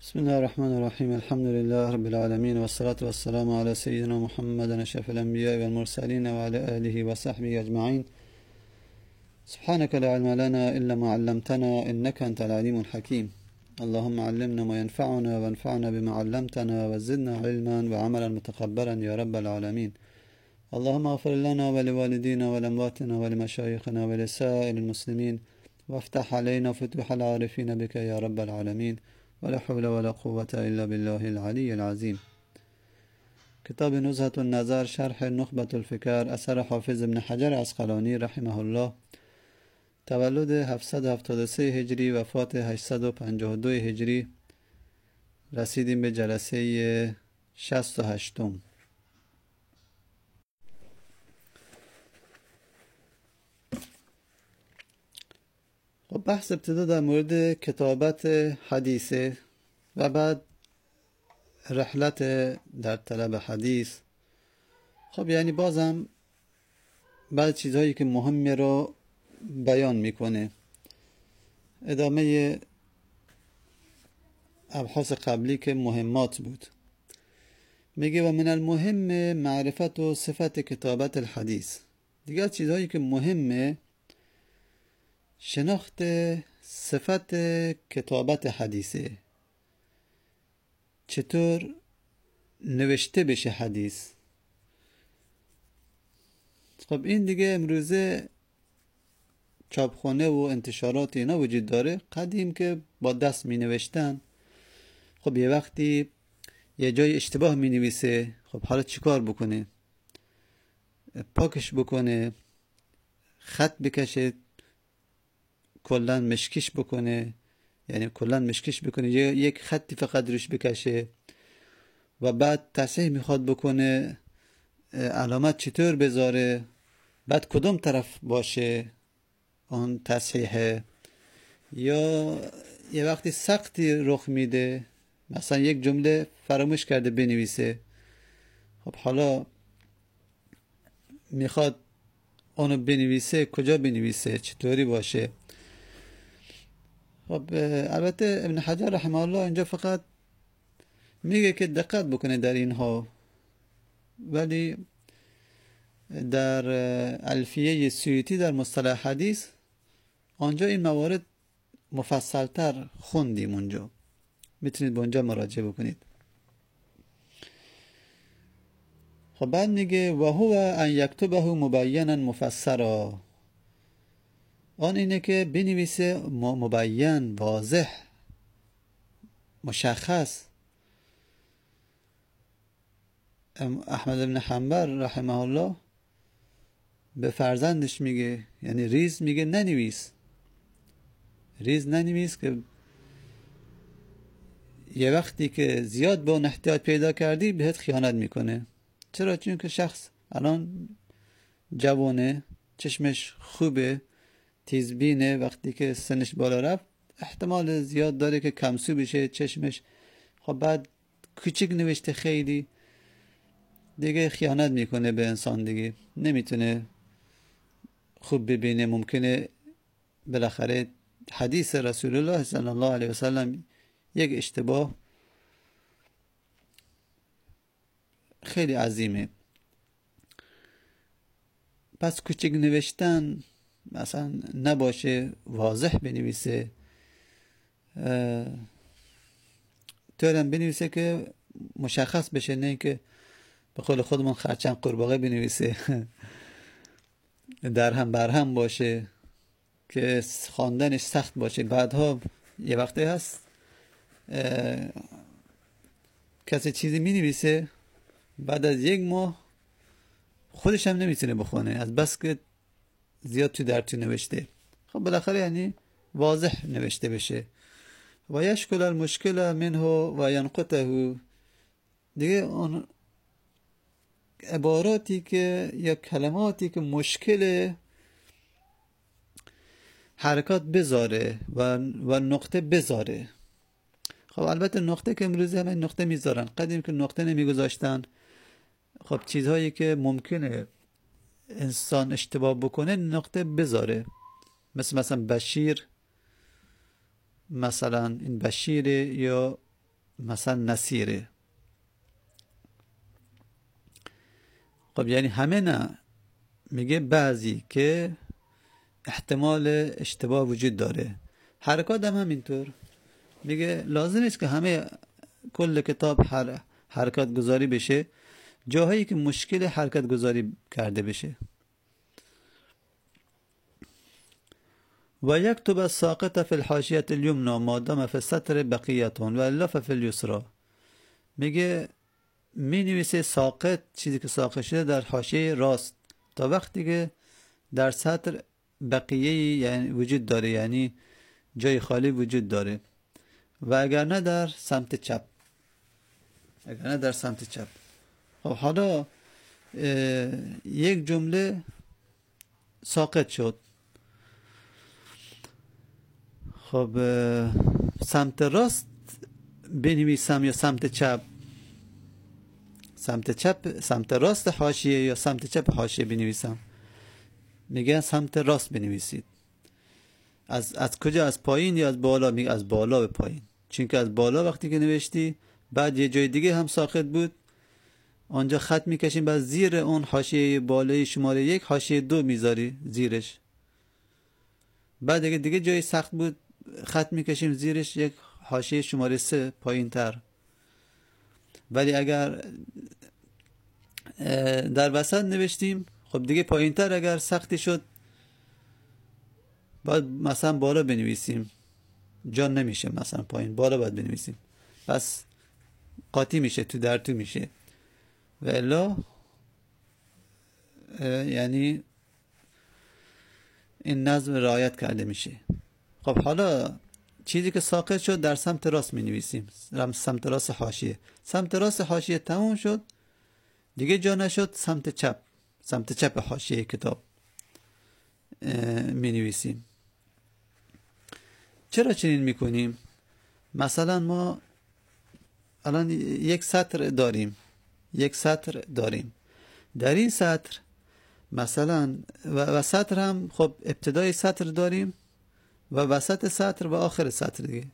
بسم الله الرحمن الرحيم. الحمد لله رب العالمين، والصلاة والسلام على سيدنا محمد أشرف الأنبياء والمرسلين وعلى آله وصحبه أجمعين. سبحانك لا علم لنا إلا ما علمتنا إنك أنت العليم الحكيم. اللهم علمنا ما ينفعنا وانفعنا بما علمتنا وزدنا علما وعملا متقبلا يا رب العالمين. اللهم اغفر لنا ولوالدينا ولأمواتنا ولمشايخنا ولسائر المسلمين، وافتح علينا فتوح العارفين بك يا رب العالمين. ولا حول ولا قوة إلا بالله العلي العظيم. کتاب نزهة النظر شرح نخبة الفکر اثر حافظ ابن حجر عسقلانی رحمه الله. تولد 773 هجری، وفات 852 هجری. رسیدیم به جلسه 68م. خب بحث ابتدا در مورد کتابت حدیثه و بعد رحلت در طلب حدیث. خب یعنی بازم بعد چیزهایی که مهمه رو بیان میکنه. ادامه ابحاث قبلی که مهمات بود. میگه و من المهم معرفت و صفت کتابت الحدیث. دیگر چیزهایی که مهمه شناخت صفت کتابت حدیثه، چطور نوشته بشه حدیث. خب این دیگه امروزه چاپخانه و انتشارات اینا وجود داره. قدیم که با دست می نوشتن، خب یه وقتی یه جای اشتباه می نویسه، خب حالا چیکار بکنه؟ پاکش بکنه، خط بکشه، کلن مشکیش بکنه، یعنی کلن مشکیش بکنه، یک خطی فقط روش بکشه و بعد تصحیح میخواد بکنه، علامت چطور بذاره، بعد کدوم طرف باشه اون تصحیحه. یا یه وقتی سقطی رخ میده، مثلا یک جمله فراموش کرده بنویسه، خب حالا میخواد اونو بنویسه، کجا بنویسه، چطوری باشه. خب البته ابن حجر رحمه الله اینجا فقط میگه که دقت بکنه در اینها، ولی در الفیه سیوطی در مصطلح حدیث آنجا این موارد مفصلتر خوندیم. اونجا میتونید به اونجا مراجعه بکنید. خب بعد میگه و هو ان یکتبه مبینا مفسرا. آن اینه که بنویسه مبین، واضح، مشخص. احمد بن حنبل رحمه الله به فرزندش میگه، یعنی ریز میگه ننویس، ریز ننویس، که یه وقتی که زیاد به اون احتیاج پیدا کردی بهت خیانت میکنه. چرا؟ چون که شخص الان جوانه، چشمش خوبه، تیزبینه، وقتی که سنش بالا رفت احتمال زیاد داره که کمسو بشه چشمش. خب بعد کوچیک نوشته خیلی دیگه خیانت میکنه به انسان، دیگه نمیتونه خوب ببینه. ممکنه بالاخره حدیث رسول الله صلی الله علیه وسلم یک اشتباه خیلی عظیمه. پس کوچیک نوشتن مثلا نباشه، واضح بنویسه، طورم بنویسه که مشخص بشه، نه که به قول خودمون خرچنگ قورباغه بنویسه در هم بر هم باشه که خواندنش سخت باشه. بعدها یه وقتی هست کسی چیزی می نویسه، بعد از یک ماه خودش هم نمیتونه بخونه از بس که زیاد تو نوشته. خب بالاخره یعنی واضح نوشته بشه. و یشکل المشکل منه و ینقطه. دیگه اون عباراتی که یا کلماتی که مشکل حرکات بذاره و نقطه بذاره. خب البته نقطه که امروزی همه نقطه میذارن، قدیم که نقطه نمیگذاشتن. خب چیزهایی که ممکنه انسان اشتباه بکنه نقطه بذاره، مثلا بشیر، مثلا این بشیره یا مثلا نصیره. خب یعنی همه نه، میگه بعضی که احتمال اشتباه وجود داره. حرکات هم همینطور، میگه لازم نیست که همه کل کتاب حرکت گذاری بشه، جاهایی که مشکل حرکت گذاری کرده بشه. و یکتب الساقط فی الحاشیة الیمنا ما دام فی السطر بقیتون و الا فی الیسرا. میگه می نویسه ساقط، چیزی که ساقط شده، در حاشیه راست تا وقتی که در سطر بقیه یعنی وجود داره، یعنی جای خالی وجود داره، و اگر نه در سمت چپ، اگر نه در سمت چپ. خب حالا یک جمله ساقط شد. خب سمت راست بنویسم یا سمت چپ؟ سمت راست حاشیه یا سمت چپ حاشیه بنویسم؟ میگه سمت راست بنویسید. از کجا؟ از پایین یا از بالا؟ میگه از بالا به پایین، چون که از بالا وقتی که نوشتی بعد یه جای دیگه هم ساقط بود، آنجا خط میکشیم، بعد زیر اون حاشیه بالای شماره 1 حاشیه 2 میذاری زیرش، بعد دیگه جای سخت بود خط میکشیم زیرش یک حاشیه شماره 3 پایین تر. ولی اگر در وسط نوشتیم، خب دیگه پایین تر اگر سختی شد باید مثلا بالا بنویسیم، جا نمیشه، مثلا پایین، بالا باید بنویسیم، پس قاطی میشه، تو در تو میشه، و الا یعنی این نظم رعایت کرده میشه. خب حالا چیزی که ساقط شد در سمت راست می نویسیم، سمت راست حاشیه. سمت راست حاشیه تموم شد، دیگه جا نشد، سمت چپ حاشیه کتاب می نویسیم. چرا چنین میکنیم؟ مثلا ما الان یک سطر داریم، در این سطر مثلا و سطر هم خب ابتدای سطر داریم و وسط سطر و آخر سطر دیگه.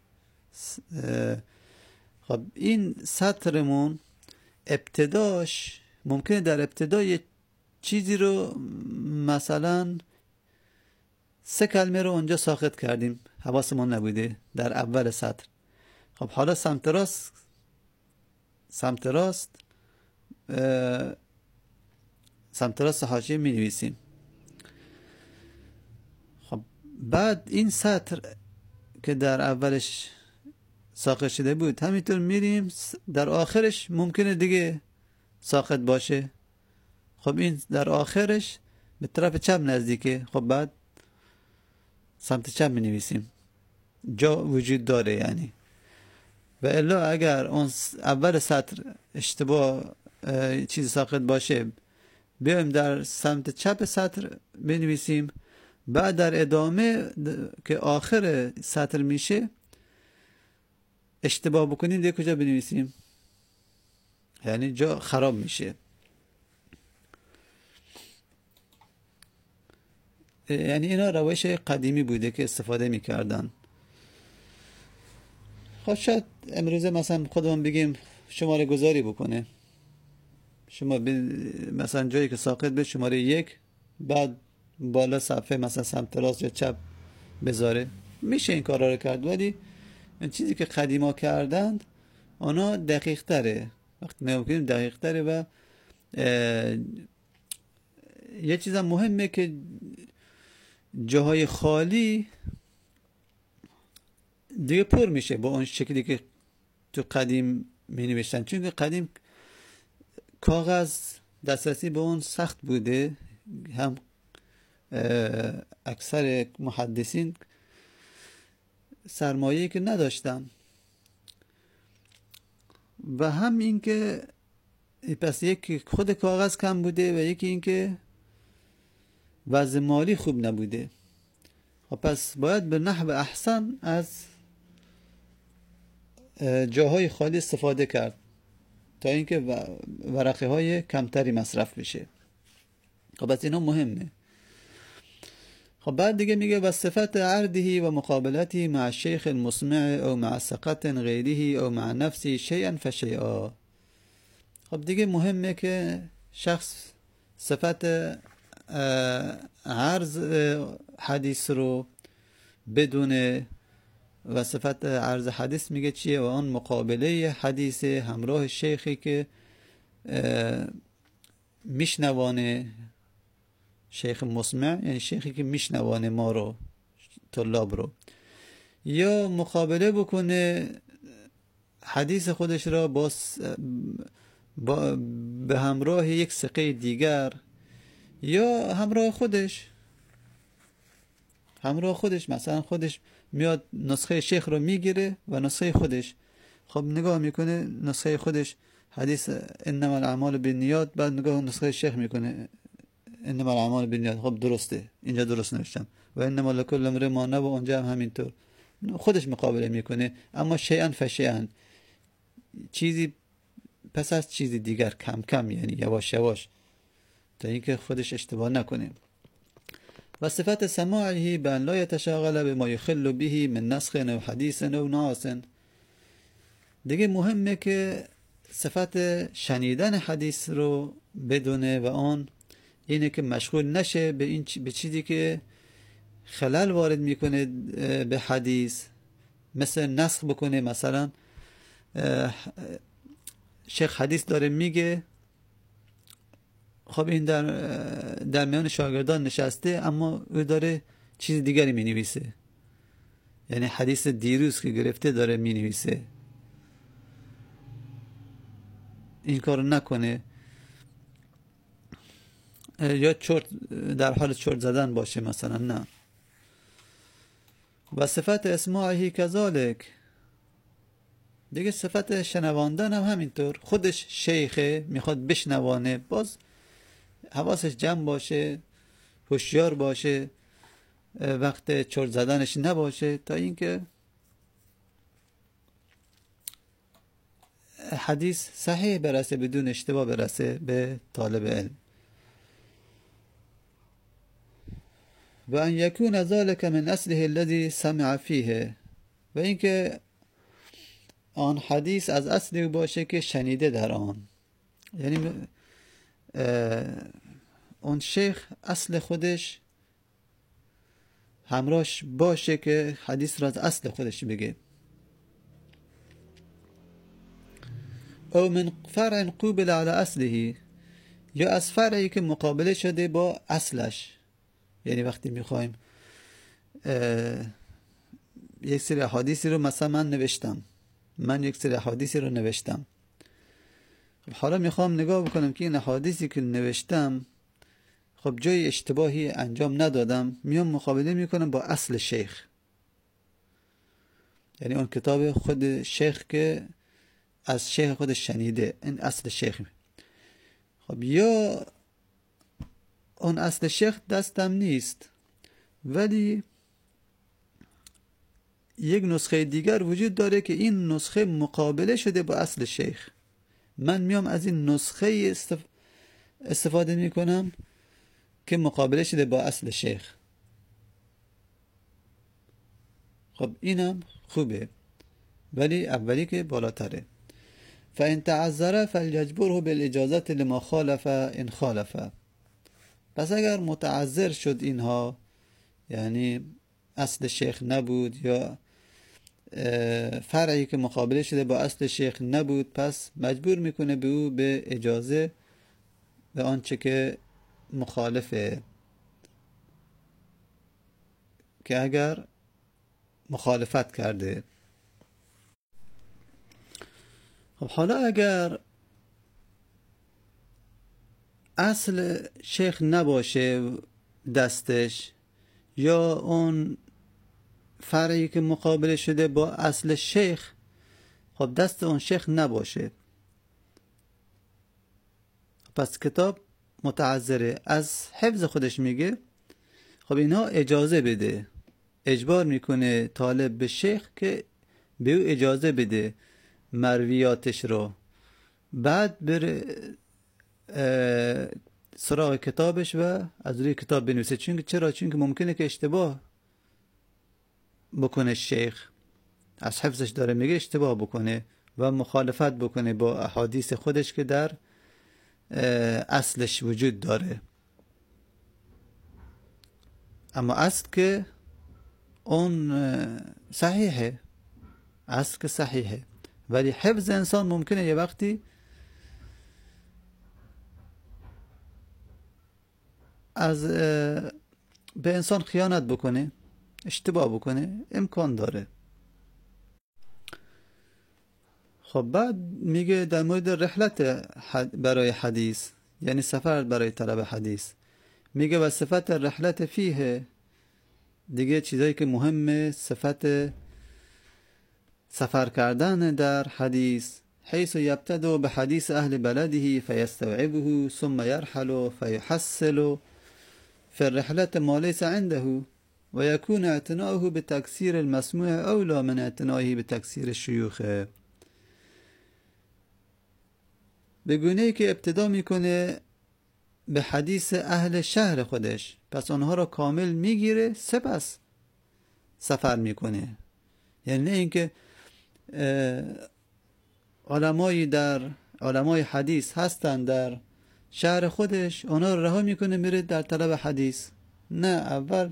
خب این سطرمون ابتداش ممکنه در ابتدای چیزی رو مثلا 3 کلمه رو اونجا ساقط کردیم، حواسمون نبوده در اول سطر. خب حالا سمت راست حاشیه می نویسیم. خب بعد این سطر که در اولش ساقط شده بود همینطور میریم در آخرش ممکنه دیگه ساقط باشه. خب این در آخرش به طرف چپ نزدیکه، خب بعد سمت چپ می نویسیم، جا وجود داره یعنی. و الا اگر اون اول سطر اشتباه چیز ساقط باشه، بیایم در سمت چپ سطر بنویسیم، بعد در ادامه که آخر سطر میشه اشتباه بکنیم دیگه کجا بنویسیم؟ یعنی جا خراب میشه. یعنی اینا روش قدیمی بوده که استفاده میکردن. خب شاید امروزه مثلا خودمون بگیم شماره گذاری بکنه، شما مثلا جایی که ساقط به شماره 1، بعد بالا صفحه مثلا سمت راست یا چپ بذاره، میشه این کارا رو کرد. ولی این چیزی که قدیما کردند اونا دقیق تره، وقتی نمیکنیم دقیق تره. و یه چیز مهمه که جاهای خالی دیگه پر میشه با اون شکلی که تو قدیم می نوشتن، چون که قدیم کاغذ دسترسی به اون سخت بوده، هم اکثر محدثین سرمایه‌ای که نداشتن، و هم این که پس یکی خود کاغذ کم بوده و یکی این که وضع مالی خوب نبوده. و پس باید به نحو احسن از جاهای خالی استفاده کرد تا اینکه ورقه های کمتری مصرف بشه. خب پس اینا مهمه. خب بعد دیگه میگه و صفت عرضه و مقابلته مع الشیخ المسمع او مع ثقة غیره او مع نفسه شیئا فشیئا. خب دیگه مهمه که شخص صفت عرض حدیث رو بدونه و صفت عرض حدیث میگه چیه؟ و آن مقابله حدیث همراه شیخی که میشنوانه، شیخ مسمع یعنی شیخی که میشنوانه ما رو، طلاب رو، یا مقابله بکنه حدیث خودش را به همراه یک ثقه دیگر یا همراه خودش مثلا خودش میاد نسخه شیخ رو میگیره و نسخه خودش خب نگاه میکنه نسخه خودش حدیث انما الاعمال بالنیات، بعد نگاه نسخه شیخ میکنه انما الاعمال بالنیات، خب درسته اینجا درست نوشتم و انما لکل امرئ ما نوى، اونجا هم همینطور خودش مقابله میکنه، اما شیئا فشیئا، چیزی پس از چیزی دیگر، کم کم، یعنی یواش یواش، تا اینکه خودش اشتباه نکنه. و صفت سماعه بان لا یتشاغل بما یخل به من نسخ او حدیث او ناس. دیگه مهمه که صفت شنیدن حدیث رو بدونه و آن اینه که مشغول نشه به چیزی که خلل وارد میکنه به حدیث، مثل نسخ بکنه. مثلا شیخ حدیث داره میگه، خب این در میان شاگردان نشسته اما او داره چیز دیگری می نویسه، یعنی حدیث دیروز که گرفته داره می نویسه. این کارو نکنه، یا در حال چرت زدن باشه مثلا، نه. و صفت اسماعی کذالک، دیگه صفت شنواندن هم همینطور، خودش شیخه میخواد بشنوانه، باز حواسش جمع باشه، هوشیار باشه، وقت چرت زدنش نباشه، تا اینکه حدیث صحیح برسه، بدون اشتباه برسه به طالب علم. و ان یکون ذلك من اصله الذي سمع فیه، و اینکه آن حدیث از اصلی باشه که شنیده در آن، یعنی اون شیخ اصل خودش همراهش باشه که حدیث را از اصل خودش بگه. او من فرع قوبل على اصله، یا از فرعی که مقابله شده با اصلش، یعنی وقتی میخوایم یک سری حدیثی رو مثلا من یک سری حدیثی رو نوشتم، حالا میخوام نگاه بکنم که این حدیثی که نوشتم خب جای اشتباهی انجام ندادم، میام مقابله میکنم با اصل شیخ، یعنی اون کتاب خود شیخ که از شیخ خودش شنیده، این اصل شیخ. خب یا اون اصل شیخ دستم نیست، ولی یک نسخه دیگر وجود داره که این نسخه مقابله شده با اصل شیخ، من میام از این نسخه استفاده میکنم که مقابله شده با اصل شیخ. خب اینم خوبه، ولی اولی که بالاتره. فان تعذر فلیجبره بالاجازه لما خالف ان خالف. پس اگر متعذر شد اینها، یعنی اصل شیخ نبود یا فرعی که مقابله شده با اصل شیخ نبود، پس مجبور میکنه به او به اجازه به آنچه که مخالفه، که اگر مخالفت کرده. خب حالا اگر اصل شیخ نباشه دستش، یا اون فرعی که مقابله شده با اصل شیخ خب دست اون شیخ نباشه، پس کتاب متعذره، از حفظ خودش میگه خب اینها اجازه بده، اجبار میکنه طالب به شیخ که به او اجازه بده مرویاتش رو، بعد بره سراغ کتابش و از روی کتاب بنویسه. چرا؟ چون ممکنه که اشتباه بکنه. شیخ از حفظش داره میگه اشتباه بکنه و مخالفت بکنه با احادیث خودش که در اصلش وجود داره. اما اصل که اون صحیحه، اصل که صحیحه، ولی حفظ انسان ممکنه یه وقتی به انسان خیانت بکنه، اشتباه بکنه، امکان داره. خب بعد میگه در مورد رحلت برای حدیث، یعنی سفر برای طلب حدیث، میگه و صفت رحلت فیه، دیگه چیزایی که مهمه، صفت سفر کردن در حدیث، حيث يبتدأ بحديث أهل بلده فيستوعبه ثم يرحل فيحصل في الرحلة ما ليس عنده ويكون اعتناؤه بتكسير المسموع أولى من اعتنائه بتكسير الشيوخ. به گونه‌ای که ابتدا میکنه به حدیث اهل شهر خودش، پس آنها را کامل میگیره، سپس سفر میکنه. یعنی نه اینکه علمای حدیث هستن در شهر خودش، اونا رو رها میکنه میره در طلب حدیث. نه، اول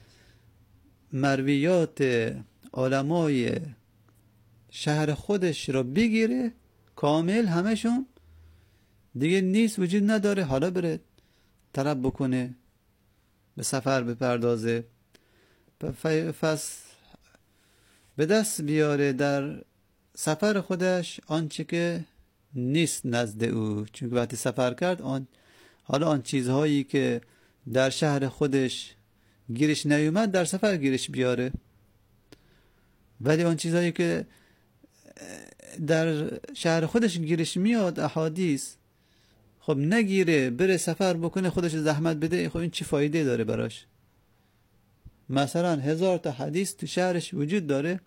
مرویات علمای شهر خودش رو بگیره کامل، همشون دیگه نیست، وجود نداره، حالا بره طلب بکنه، به سفر بپردازه، پس به دست بیاره در سفر خودش آنچه که نیست نزد او. چون وقتی سفر کرد حالا آن چیزهایی که در شهر خودش گیرش نیومد در سفر گیرش بیاره، ولی آن چیزهایی که در شهر خودش گیرش میاد، احادیث، خب نگیره، بره سفر بکنه، خودش زحمت بده، خب این چی فایده داره براش؟ مثلا 1000 تا حدیث تو شهرش وجود داره،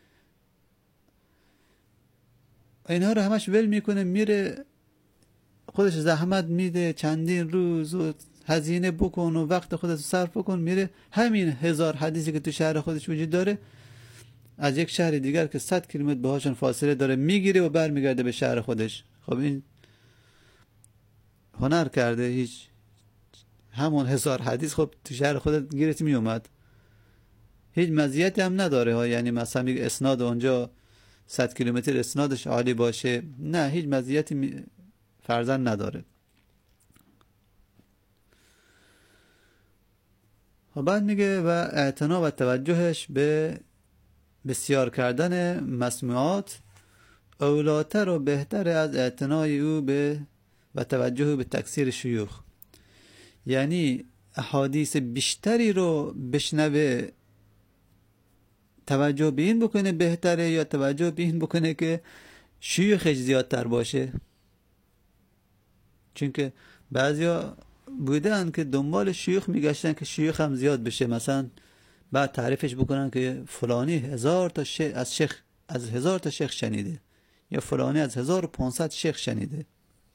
اینها رو همش ول میکنه، میره خودش زحمت میده، چندین روز و هزینه بکن و وقت خودش صرف بکن، میره همین 1000 حدیثی که تو شهر خودش وجود داره از یک شهر دیگر که 100 کیلومتر باهاشون فاصله داره میگیره و برمیگرده به شهر خودش. خب این هنر کرده، هیچ همون 1000 حدیث خب تو شهر خودت گیرت میومد، هیچ مزیتی هم نداره ها. یعنی مثلا میگه اسناد اونجا 100 کیلومتر اسنادش عالی باشه، نه، هیچ مزیتی فرضاً نداره. و بعد میگه و اعتنا و توجهش به بسیار کردن مسموعات اولاتر و بهتر از اعتنای او به و توجه به تکثیر شیوخ. یعنی احادیث بیشتری رو بشنوه، توجه به این بکنه بهتره، یا توجه به این بکنه که شیوخش زیادتر باشه؟ چون که بعضیا بودن که دنبال شیوخ میگشتن که شیوخ هم زیاد بشه، مثلا بعد تعریفش بکنن که فلانی 1000 تا از 1000 تا شیخ شنیده، یا فلانی از 1500 شیخ شنیده.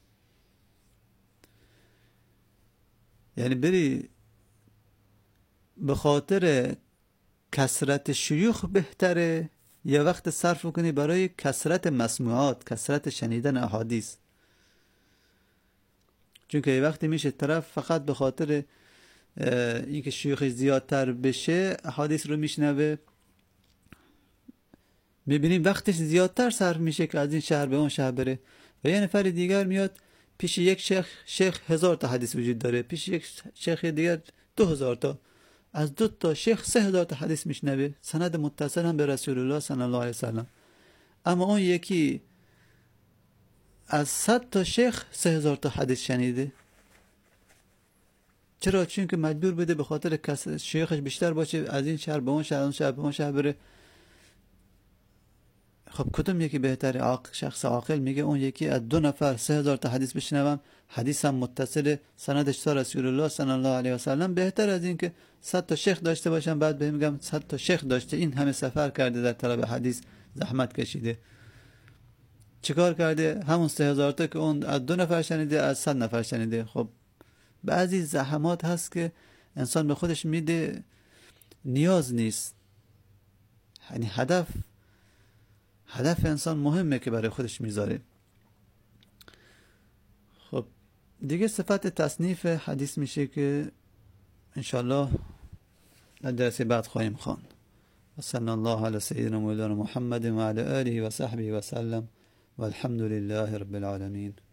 یعنی بری به خاطر کثرت شیوخ بهتره یا وقت صرف کنی برای کثرت مسموعات، کثرت شنیدن احادیث؟ چون که وقتی میشه طرف فقط به خاطر اینکه شیوخ زیادتر بشه احادیث رو میشنوه، میبینیم وقتش زیادتر صرف میشه که از این شهر به اون شهر بره، و یه نفر دیگر میاد پیش یک شیخ 1000 تا حدیث وجود داره، پیش یک شیخ دیگر 2000 تا، از 2 تا شیخ 3000 تا حدیث میشنوه، سند متصل هم به رسول الله صلی الله علیه وسلم. اما اون یکی از 100 تا شیخ 3000 تا حدیث شنیده. چرا؟ چون که مجبور بوده به خاطر کسر شیخش بیشتر باشه، از این شهر به اون شهر، اون شهر به اون شهر بره. خب کدوم یکی بهتره؟ شخص عاقل میگه اون یکی از 2 نفر 3000 تا حدیث بشنوم، حدیث هم متصل، سندش تا رسول الله صلی الله علیه و سلم، بهتر از این که 100 تا شیخ داشته باشم بعد بهم میگم 100 تا شیخ داشته، این همه سفر کرده در طلب حدیث، زحمت کشیده، چیکار کرده؟ همون 3000 تا که اون از 2 نفر شنیده از 100 نفر شنیده. خب بعضی زحمات هست که انسان به خودش میده نیاز نیست. یعنی هدف انسان مهمه که برای خودش میذاره. خب دیگه صفت تصنیف حدیث میشه که انشالله در درس بعد خواهیم خواند. صلی الله علی سیدنا مولانا محمد و علی آله و صحبه و سلم والحمد لله رب العالمین.